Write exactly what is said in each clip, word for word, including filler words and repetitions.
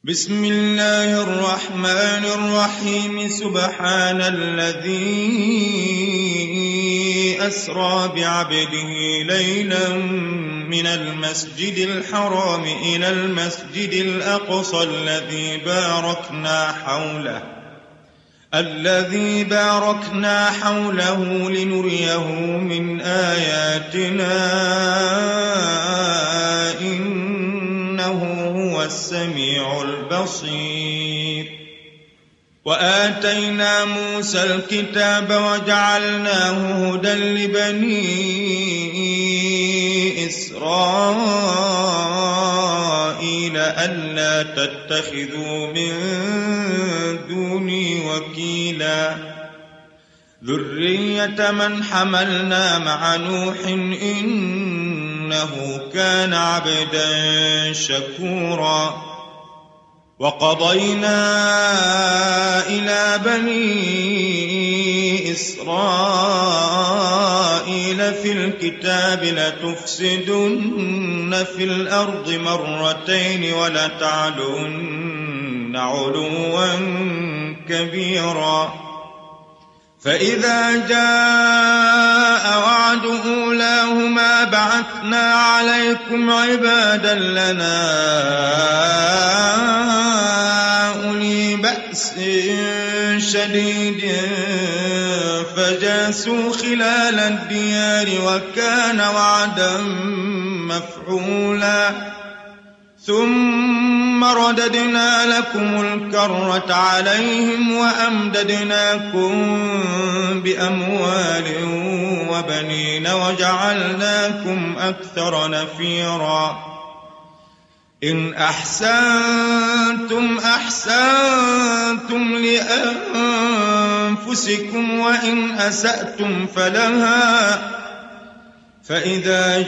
بسم الله الرحمن الرحيم سبحان الذي أسرى بعبده ليلا من المسجد الحرام إلى المسجد الأقصى الذي باركنا حوله الذي باركنا حوله لنريه من آياتنا إنه هو السميع البصير. وآتينا موسى الكتاب وجعلناه هدى لبني إسرائيل ألا تتخذوا من دوني وكيلا ذرية من حملنا مع نوح إنه كان عبدا شكورا. وقضينا إلى بني إسرائيل في الكتاب لتفسدن في الأرض مرتين ولتعلن علوا كبيرا. فإذا جاء وعد أولاهما بعثنا عليكم عبادا لنا أولي بأس شديد فجاسوا خلال الديار وكان وعدا مفعولا. ثم رددنا لكم الكرة عليهم وأمددناكم بأموال وبنين وجعلناكم أكثر نفيرا. إن أحسنتم أحسنتم لأنفسكم وإن أسأتم فلها. فإذا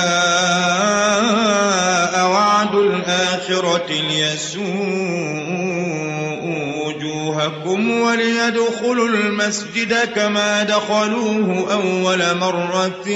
جاء وعد الآخرة ليسوءوا وجوهكم وليدخلوا المسجد كما دخلوه أول مرة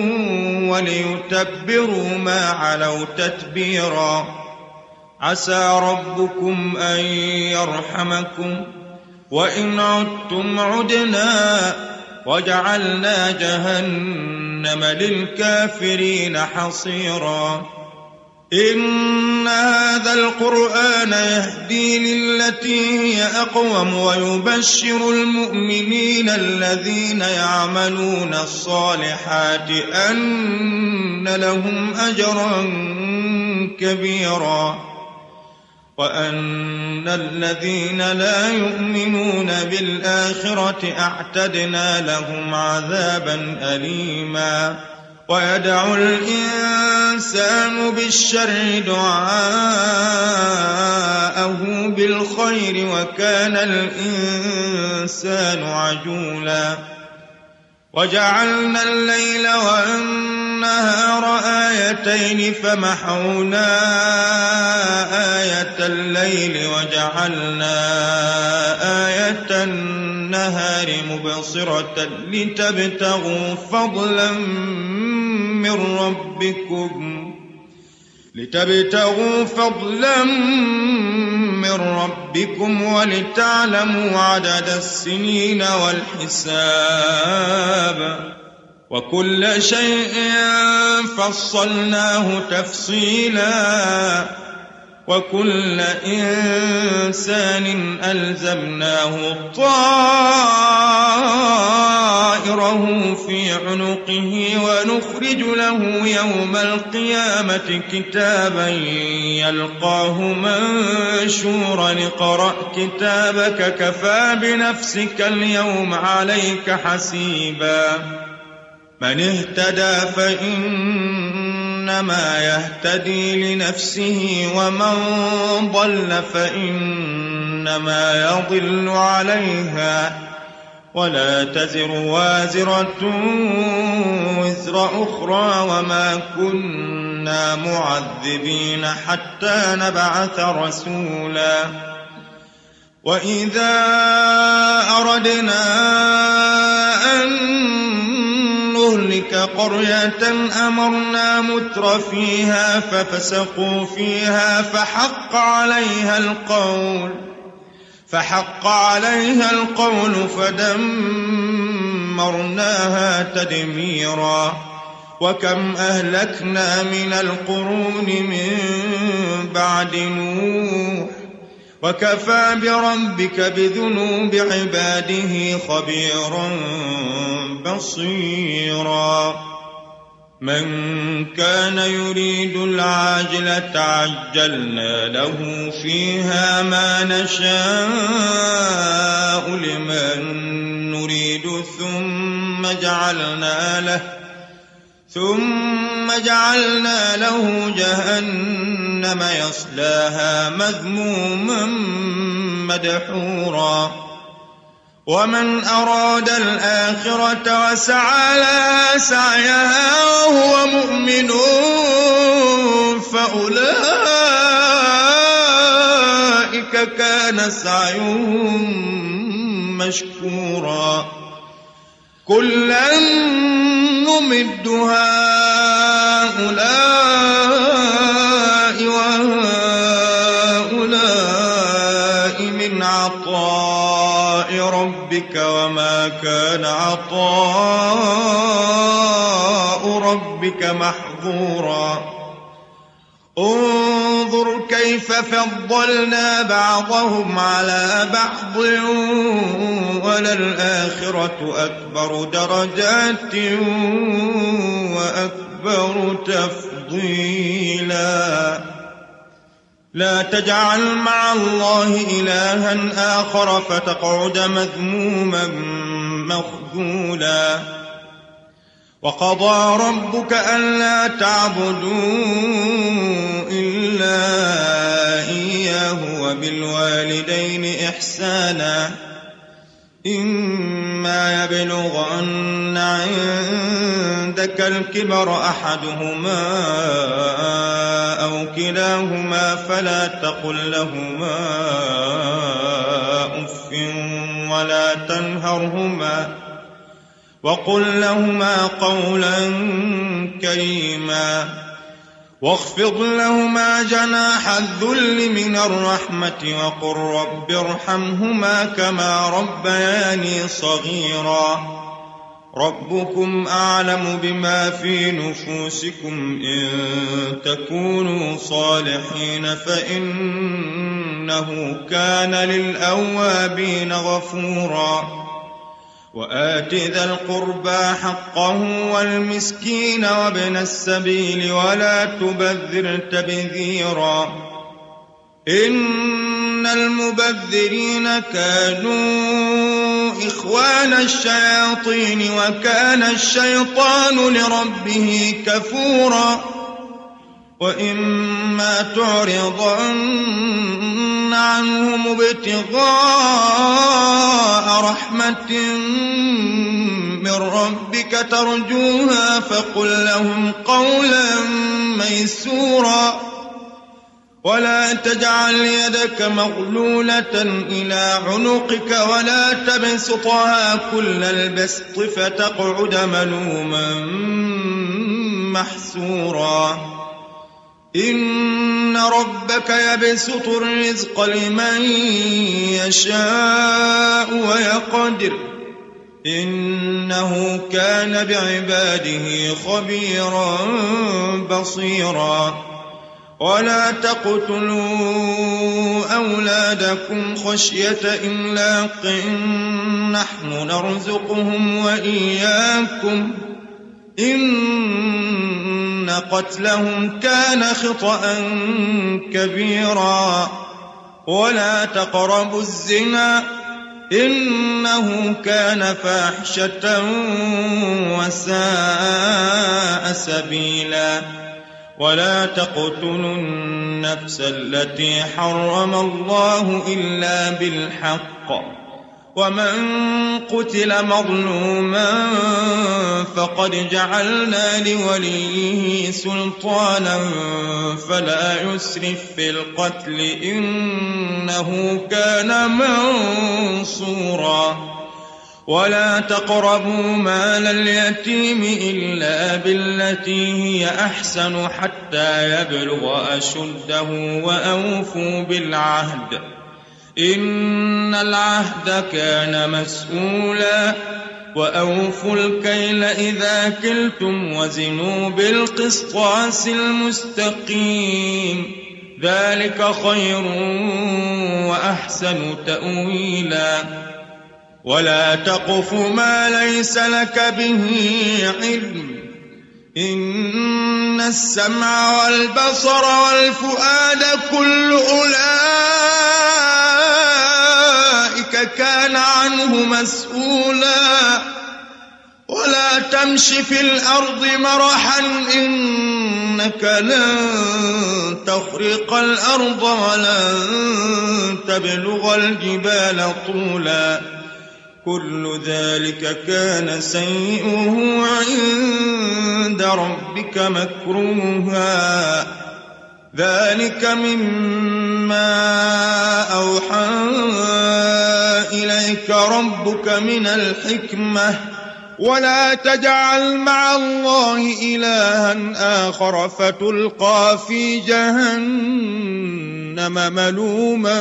وليتبروا ما علوا تتبيرا. عسى ربكم أن يرحمكم وإن عدتم عدنا وجعلنا جهنم للكافرين حصيرا. إن هذا القرآن يهدي للتي هي أقوم ويبشر المؤمنين الذين يعملون الصالحات أن لهم أجرا كبيرا وأن الذين لا يؤمنون بالآخرة أعتدنا لهم عذابا أليما. ويدعو الإنسان بالشر دعاءه بالخير وكان الإنسان عجولا. وجعلنا الليل والنهار آيتين فمحونا آية الليل وجعلنا آية النهار مبصرة لتبتغوا فضلا من ربكم لتبتغوا فضلا من ربكم ولتعلموا عدد السنين والحساب وكل شيء فصلناه تفصيلا. وكل إنسان ألزمناه طائره في عنقه ونخرج له يوم القيامة كتابا يلقاه منشورا. اقرأ كتابك كفى بنفسك اليوم عليك حسيبا. من اهتدى فإنما يهتدي لنفسه ومن ضل فإنما يضل عليها ولا تزر وازرة وزر أخرى وما كنا معذبين حتى نبعث رسولا. وإذا أردنا أن نهلك تلك قرية أمرنا متر فيها ففسقوا فيها فحق عليها القول فحق عليها القول فدمرناها تدميرا وكم أهلكنا من القرون من بعد نوح وكفى بربك بذنوب عباده خبيرا بصيرا من كان يريد العاجلة عجلنا له فيها ما نشاء لمن نريد ثم جعلنا له ثم جعلنا له جهنم يصلاها مذموما مدحورا ومن أراد الآخرة وسعى لها سعيها وهو مؤمن فأولئك كان سعيهم مشكورا كلا نمد هؤلاء وهؤلاء من عطاء ربك وما كان عطاء ربك محظورا انظر كيف فضلنا بعضهم على بعض وللآخرة أكبر درجات وأكبر تفضيلا لا تجعل مع الله إلها آخر فتقعد مذموما مخذولا وقضى ربك ألا تعبدوا إلا إياه وبالوالدين إحسانا إما يبلغن عندك الكبر أحدهما أو كلاهما فلا تقل لهما أف ولا تنهرهما وقل لهما قولا كريما واخفض لهما جناح الذل من الرحمة وقل رب ارحمهما كما ربياني صغيرا ربكم أعلم بما في نفوسكم إن تكونوا صالحين فإنه كان للأوابين غفورا وآت ذا القربى حقه والمسكين وابن السبيل ولا تبذر تبذيرا إن المبذرين كانوا إخوان الشياطين وكان الشيطان لربه كفورا وإما تعرضن عنهم ابتغاء رحمة من ربك ترجوها فقل لهم قولا ميسورا ولا تجعل يدك مغلولة إلى عنقك ولا تبسطها كل البسط فتقعد ملوما محسورا إن ربك يبسط الرزق لمن يشاء ويقدر إنه كان بعباده خبيرا بصيرا ولا تقتلوا أولادكم خشية إملاق نحن نرزقهم وإياكم إن قتلهم كان خطأ كبيرا ولا تقربوا الزنا إنه كان فاحشة وساء سبيلا ولا تقتلوا النفس التي حرم الله إلا بالحق ومن قتل مظلوما فقد جعلنا لوليه سلطانا فلا يسرف في القتل إنه كان منصورا ولا تقربوا مال اليتيم إلا بالتي هي أحسن حتى يبلغ أشده وأوفوا بالعهد إن العهد كان مسؤولا وأوفوا الكيل إذا كلتم وزنوا بالقسطاس المستقيم ذلك خير وأحسن تأويلا ولا تقف ما ليس لك به علم إن السمع والبصر والفؤاد كل أولئك كان عنه مسؤولا ولا تمش في الأرض مرحا إنك لن تخرق الأرض ولن تبلغ الجبال طولا كل ذلك كان سيئه عند ربك مكروها ذلك مما أوحى إليك ربك من الحكمة ولا تجعل مع الله إلها آخر فتلقى في جهنم ملوما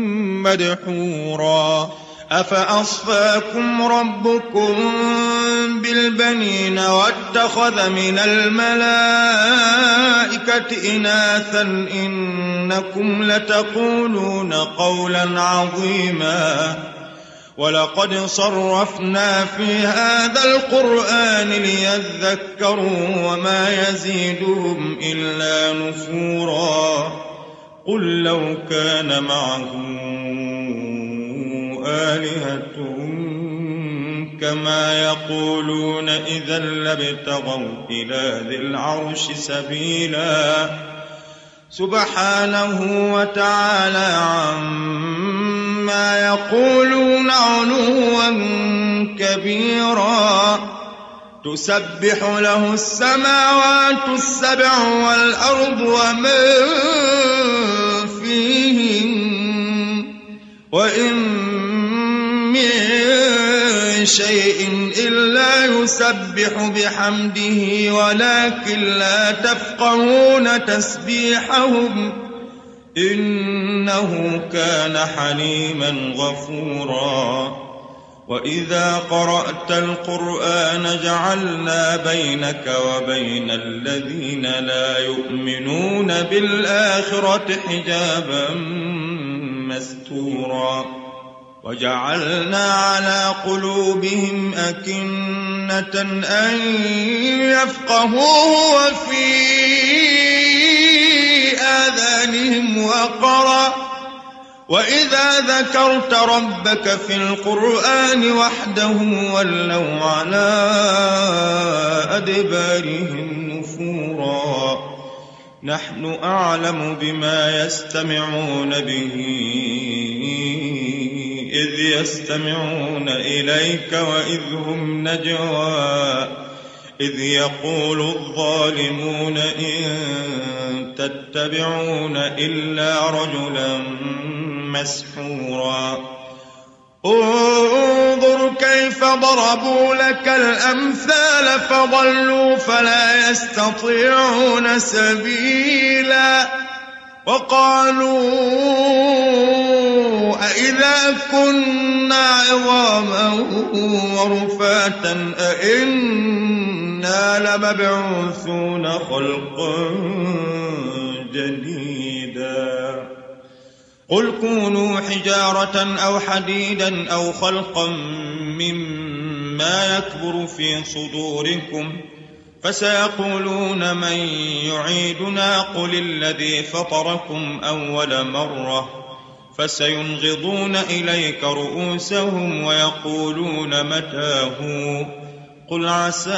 مدحورا أفأصفاكم ربكم بالبنين واتخذ من الملائكة إناثا إنكم لتقولون قولا عظيما ولقد صرفنا في هذا القرآن ليذكروا وما يزيدهم إلا نفورا قل لو كان معه آلهة كما يقولون إذا لابتغوا إلى ذي العرش سبيلا سبحانه وتعالى عما يقولون علوا كبيرا تسبح له السماوات السبع والأرض ومن فيهن وإن من شيء إلا يسبح بحمده ولكن لا تفقهون تسبيحهم إنه كان حليما غفورا وإذا قرأت القرآن جعلنا بينك وبين الذين لا يؤمنون بالآخرة حجابا مستورا وجعلنا على قلوبهم أكنة أن يفقهوه وفي آذانهم وقرا وإذا ذكرت ربك في القرآن وحده ولوا على أدبارهم نفورا نحن أعلم بما يستمعون به إذ يستمعون إليك وإذ هم نجوى إذ يقول الظالمون إن تتبعون إلا رجلا مسحورا انظر كيف ضربوا لك الأمثال فضلوا فلا يستطيعون سبيلا وقالوا أإذا كنا عظاما ورفاتا أإنا لمبعوثون خلقا جديدا قل كونوا حجارة أو حديدا أو خلقا مما يكبر في صدوركم فسيقولون من يعيدنا قل الذي فطركم أول مرة فسينغضون إليك رؤوسهم ويقولون متى هو قل عسى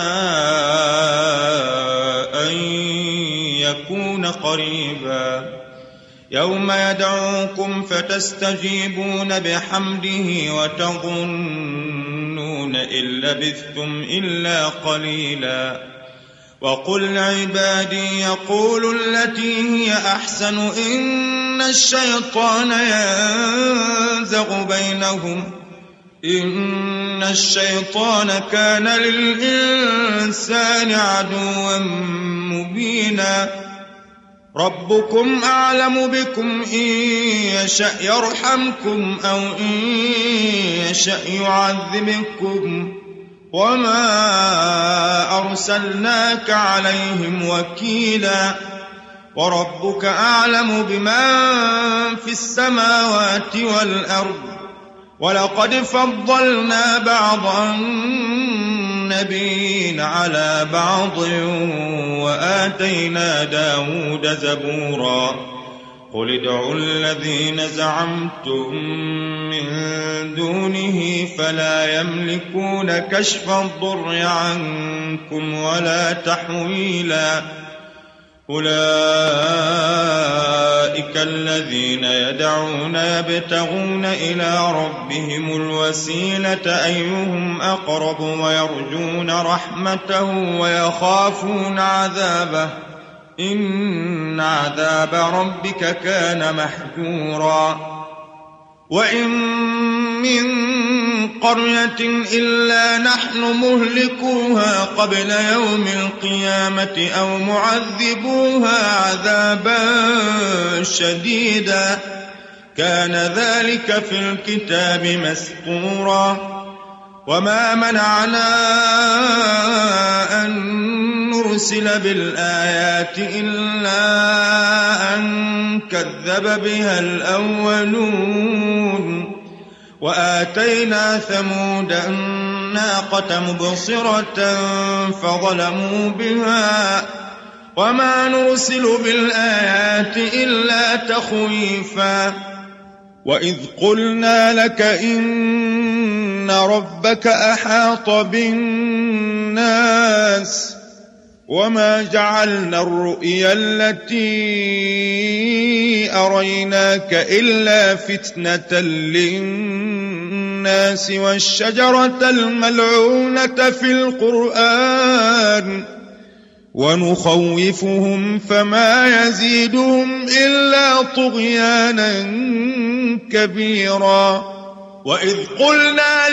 أن يكون قريبا يوم يدعوكم فتستجيبون بحمده وتظنون إن لبثتم إلا قليلا وقل لعبادي يقولوا التي هي أحسن إن الشيطان ينزغ بينهم إن الشيطان كان للإنسان عدوا مبينا ربكم أعلم بكم إن يشأ يرحمكم أو إن يشأ يعذبكم وما أرسلناك عليهم وكيلا وربك أعلم بمن في السماوات والأرض ولقد فضلنا بعض النبيين على بعض وآتينا داود زبورا قل ادعوا الذين زعمتم من دونه فلا يملكون كشف الضر عنكم ولا تحويلا أولئك الذين يدعون يبتغون إلى ربهم الوسيلة أيهم أقرب ويرجون رحمته ويخافون عذابه إن عذاب ربك كان محجورا وإن من قرية إلا نحن مهلكوها قبل يوم القيامة أو معذبوها عذابا شديدا كان ذلك في الكتاب مسطورا وما منعنا أن نرسل بالآيات إلا أن كذب بها الأولون وآتينا ثمود الناقة مبصرة فظلموا بها وما نرسل بالآيات إلا تخويفا وإذ قلنا لك إن ربك أحاط بالناس وما جعلنا الرؤيا التي أريناك إلا فتنة للناس والشجرة الملعونة في القرآن ونخوفهم فما يزيدهم إلا طغيانا كبيرا وإذ قلنا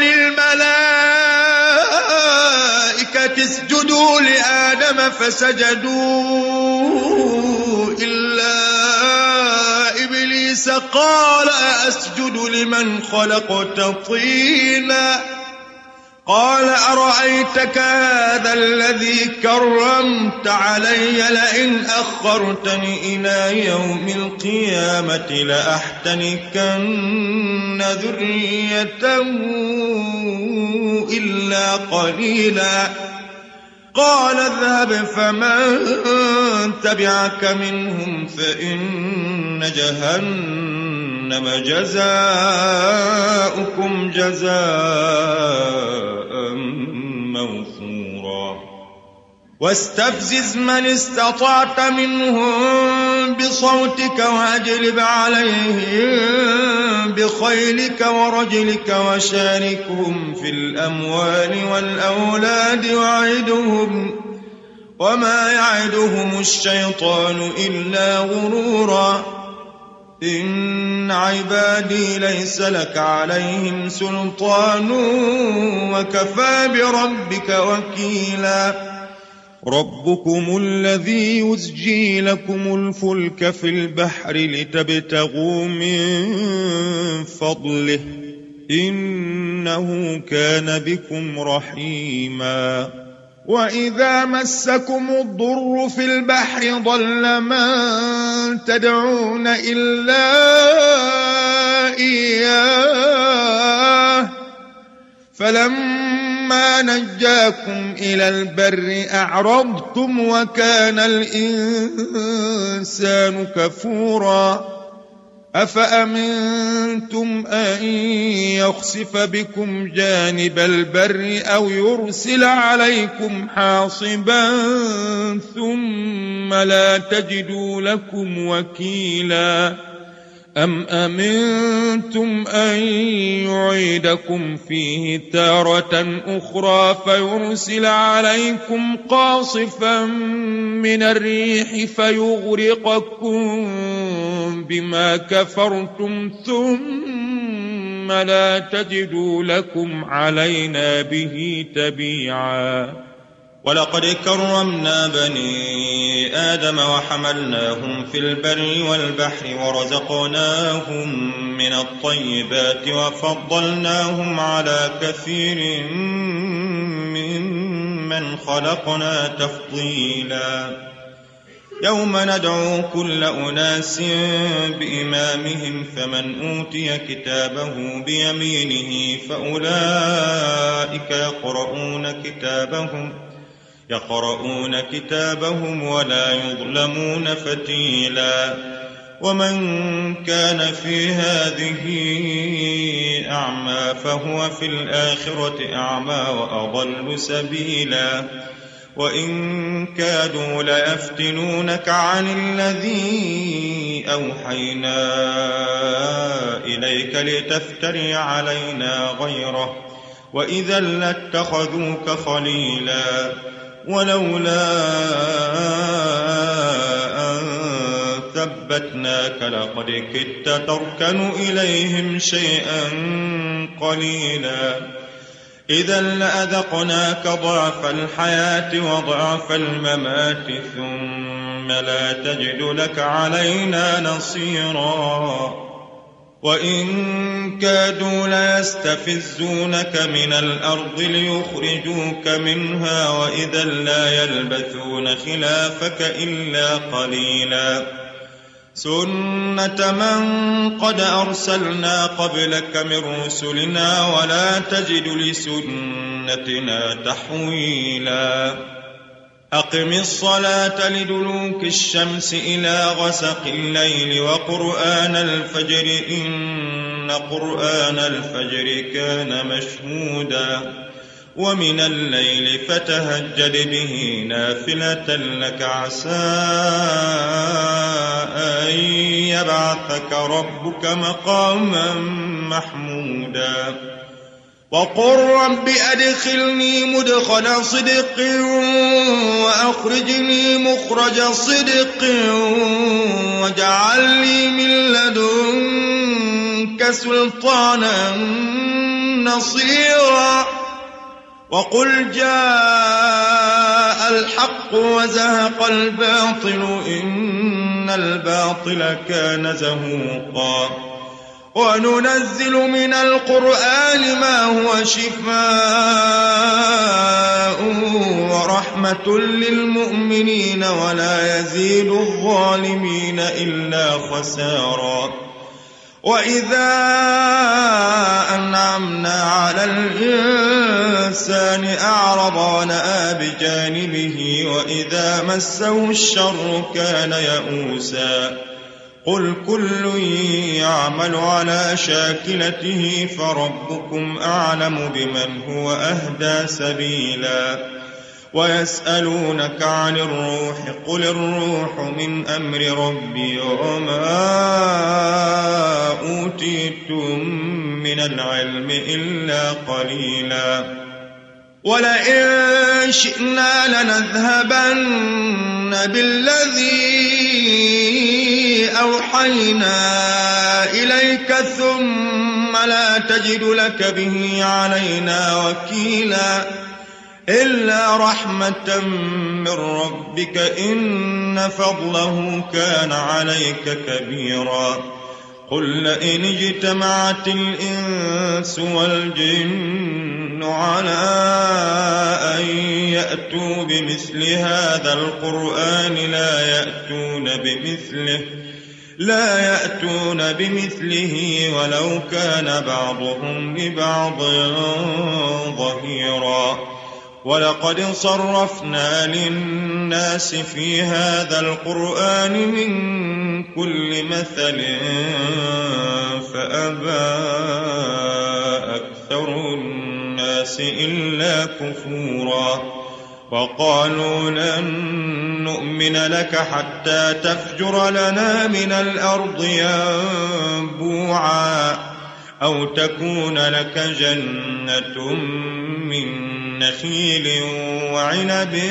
للملائكة اسجدوا لآدم فسجدوا إلا إبليس قال أسجد لمن خلقت طينا قال أرأيتك هذا الذي كرمت علي لئن أخرتني إلى يوم القيامة لأحتنكن ذريته إلا قليلا قال اذهب فمن تبعك منهم فإن جهنم جزاؤكم جزاء موفورا واستفزز من استطعت منهم بصوتك واجلب عليهم بخيلك ورجلك وشاركهم في الأموال والأولاد وعدهم وما يعدهم الشيطان إلا غرورا إن عبادي ليس لك عليهم سلطان وكفى بربك وكيلا ربكم الذي يزجي لكم الفلك في البحر لتبتغوا من فضله إنه كان بكم رحيما وإذا مسكم الضر في البحر ضل من تدعون إلا إياه فلما نجاكم إلى البر أعرضتم وكان الإنسان كفورا أفأمنتم أن يخسف بكم جانب البر أو يرسل عليكم حاصبا ثم لا تجدوا لكم وكيلا أم أمنتم أن يعيدكم فيه تارة أخرى فيرسل عليكم قاصفا من الريح فيغرقكم بما كفرتم ثم ثم لا تجدوا لكم علينا به تبيعا. ولقد كرمنا بني آدم وحملناهم في البر والبحر ورزقناهم من الطيبات وفضلناهم على كثير ممن خلقنا تفضيلا. يوم ندعو كل أناس بإمامهم فمن أوتي كتابه بيمينه فأولئك يقرؤون كتابهم يقرؤون كتابهم ولا يظلمون فتيلا. ومن كان في هذه أعمى فهو في الآخرة أعمى وأضل سبيلا. وإن كادوا ليفتنونك عن الذي أوحينا إليك لتفتري علينا غيره وإذا لاتخذوك خليلا. ولولا أن ثبتناك لقد كدت تركن إليهم شيئا قليلا. إذا لأذقناك ضعف الحياة وضعف الممات ثم لا تجد لك علينا نصيرا. وإن كادوا ليستفزونك من الأرض ليخرجوك منها وإذا لا يلبثون خلافك إلا قليلا. سنة من قد أرسلنا قبلك من رسلنا ولا تجد لسنتنا تحويلا. أقم الصلاة لدلوك الشمس إلى غسق الليل وقرآن الفجر إن قرآن الفجر كان مشهودا. ومن الليل فتهجد به نافلة لك عسى أن يبعثك ربك مقاما محمودا. وقل رب أدخلني مدخل صدق وأخرجني مخرج صدق واجعل لي من لدنك سلطانا نصيرا. وقل جاء الحق وزهق الباطل إن الباطل كان زهوقا. وننزل من القرآن ما هو شفاء ورحمة للمؤمنين ولا يزيد الظالمين إلا خسارا. وإذا أنعمنا على الإنسان أعرض ونأى بجانبه وإذا مسه الشر كان يئوسا. قل كل يعمل على شاكلته فربكم أعلم بمن هو أهدى سبيلا. ويسألونك عن الروح قل الروح من أمر ربي وما أوتيتم من العلم إلا قليلا. ولئن شئنا لنذهبن بالذي أوحينا إليك ثم لا تجد لك به علينا وكيلا. إلا رحمة من ربك إن فضله كان عليك كبيرا. قل لئن اجتمعت الإنس والجن على أن يأتوا بمثل هذا القرآن لا يأتون بمثله لا يأتون بمثله ولو كان بعضهم لبعض ظهيرا. ولقد صرفنا للناس في هذا القرآن من كل مثل فأبى أكثر الناس إلا كفورا. وقالوا لن نؤمن لك حتى تفجر لنا من الأرض ينبوعا أو تكون لك جنة من نخيل وعنب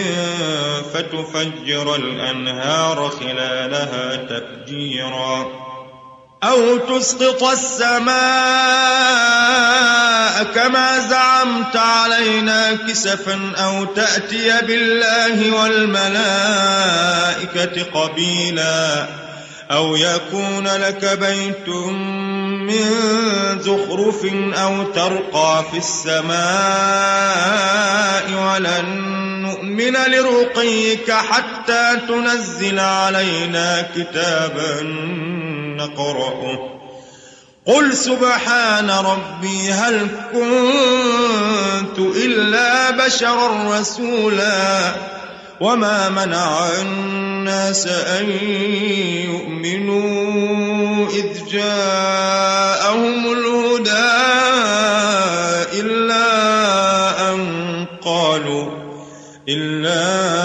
فتفجر الأنهار خلالها تفجيرا. أو تسقط السماء كما زعمت علينا كسفا أو تأتي بالله والملائكة قبيلا أو يكون لك بيت من زخرف أو ترقى في السماء ولن نؤمن لرقيك حتى تنزل علينا كتابا نقرأه قل سبحان ربي هل كنت إلا بشرا رسولا وما منع الناس أن يؤمنوا إذ جاءهم الهدى إلا أن قالوا إلا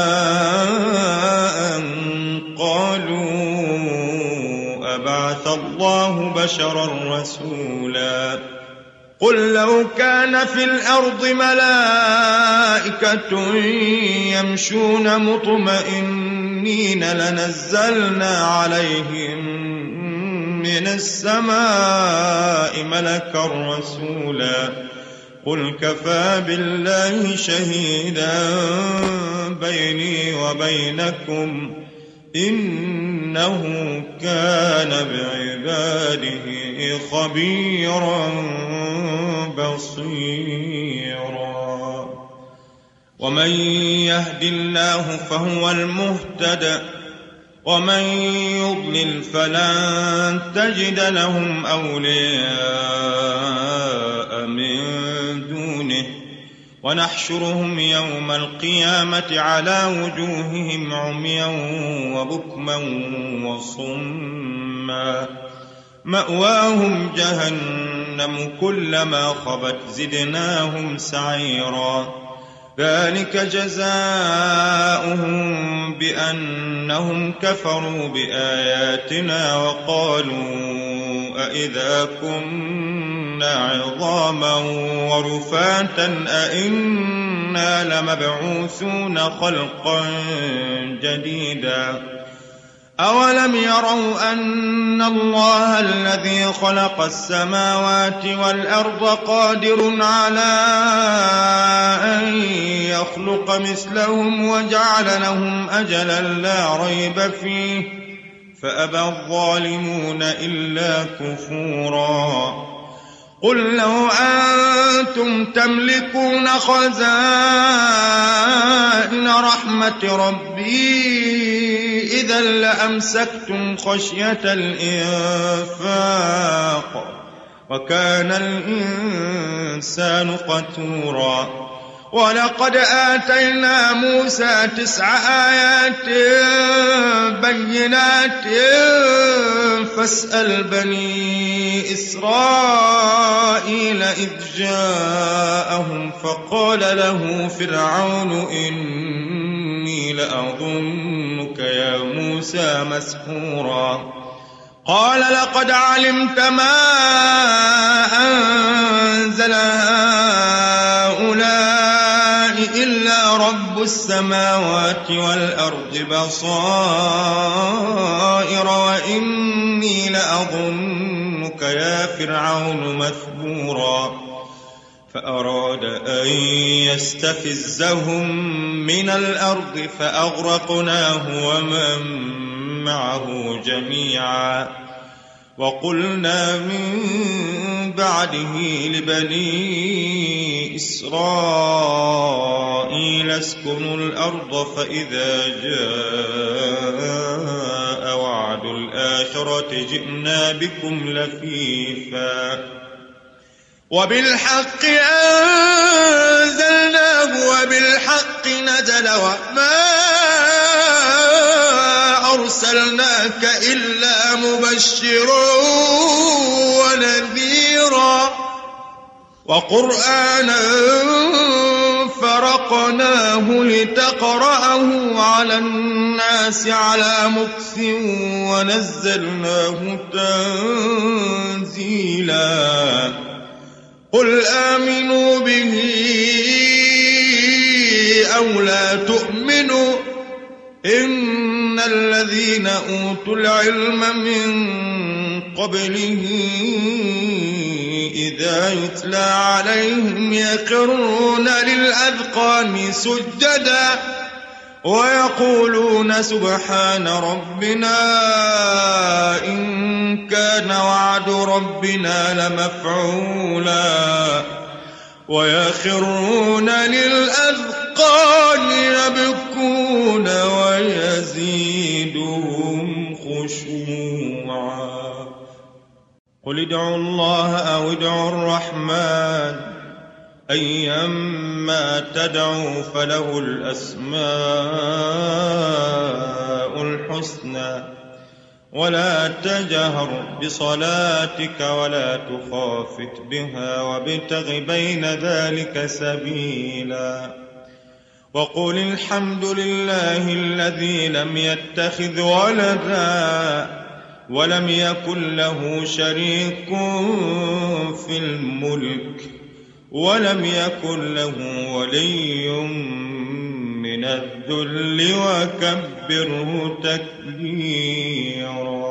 أن قالوا أبعث الله بشرا رسولا قل لو كان في الأرض ملائكة يمشون مطمئنين لنزلنا عليهم من السماء ملكا رسولا قل كفى بالله شهيدا بيني وبينكم إنه كان بعباده خبيرا بصيرا ومن يهد الله فهو المهتد ومن يضلل فلن تجد لهم أولياء من دونه ونحشرهم يوم القيامة على وجوههم عميا وبكما وصما مأواهم جهنم كلما خبت زدناهم سعيرا ذلك جزاؤهم بأنهم كفروا بآياتنا وقالوا أئذا كنا عظاما ورفاتا أئنا لمبعوثون خلقا جديدا أولم يروا أن الله الذي خلق السماوات والأرض قادر على أن يخلق مثلهم وجعل لهم أجلا لا ريب فيه فأبى الظالمون إلا كفورا قل لو أنتم تملكون خزائن رحمة ربي إذا لأمسكتم خشية الإنفاق وكان الإنسان قتورا ولقد آتينا موسى تسع آيات بينات فاسأل بني إسرائيل إذ جاءهم فقال له فرعون إني لأظنك يا موسى مسحورا قال لقد علمت ما أنزل هؤلاء إلا رب السماوات والأرض بصائر وإني لأظنك يا فرعون مثبورا فأراد أن يستفزهم من الأرض فأغرقناه ومن معه جميعا وقلنا من بعده لبني إسرائيل اسكنوا الأرض فإذا جاء وعد الآخرة جئنا بكم لفيفا وبالحق أنزلناه وبالحق نزل وما أرسلناك إلا مبشرا ونذيرا وقرآنا فرقناه لتقرأه على الناس على مكث ونزلناه تنزيلا قل آمنوا به أو لا تؤمنوا إن الذين أوتوا العلم من قبله إذا يتلى عليهم يخرون للأذقان سجدا ويقولون سبحان ربنا إن كان وعد ربنا لمفعولا ويخرون للأذقان يبكون ويزيدهم خشوعا قل ادعوا الله أو ادعوا الرحمن أيما تدعوا فله الأسماء الحسنى ولا تجهر بصلاتك ولا تخافت بها وابتغ بين ذلك سبيلا وقل الحمد لله الذي لم يتخذ ولدا ولم يكن له شريك في الملك ولم يكن له ولي من الذل وكبره تكبيرا